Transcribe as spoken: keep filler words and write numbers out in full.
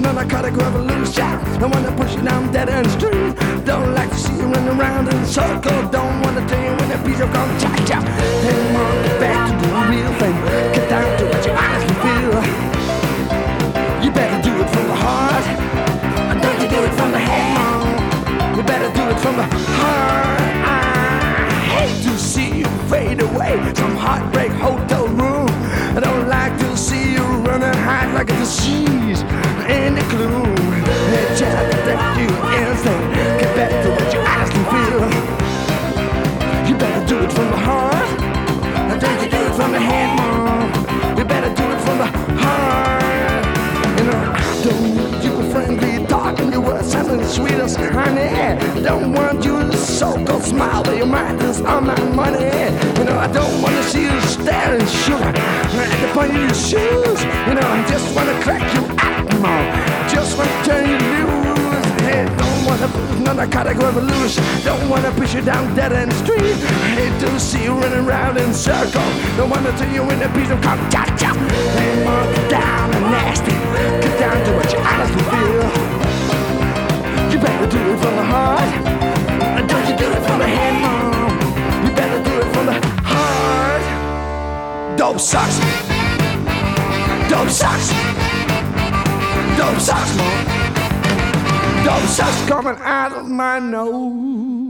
narcotic revolution. Don't wanna push you down dead end street. Don't like to see you running around in a circle. Don't wanna tell you when the beat will come cha cha. Hey mom, get back to the real thing. Get down to what you honestly feel. You better do it from the heart. Don't you do it from the head, mom. You better do it from the heart. I hate to see you fade away. Some heartbreak hotel room. I don't like to see you running high like a disease in the gloom. Hey, child, that you instinct. Get back to what you honestly feel. You better do it from the heart. Don't you do it from the head, mom. You better do it from the heart. You know, I don't need you friendly talking. Your words sounding sweet as honey. Don't want you to so-called smile, but your mind is on my money. You know, I don't want to see you staring sugar at the point of your shoes. You know, I just want to crack you out, mom. Just want to turn you loose. Hey, don't want to no narcotic revolution. Don't want to push you down dead end street. I hate to see you running around in circles. Don't want to tell you when the beat will come cha cha. Hey, mom, get down and nasty. Get down to what you honestly feel. You better do it from the heart. Don't you do it from the head, mom. You better do it from the heart. Dope sucks. Dope sucks. Dope sucks, mom. Dope sucks coming out of my nose.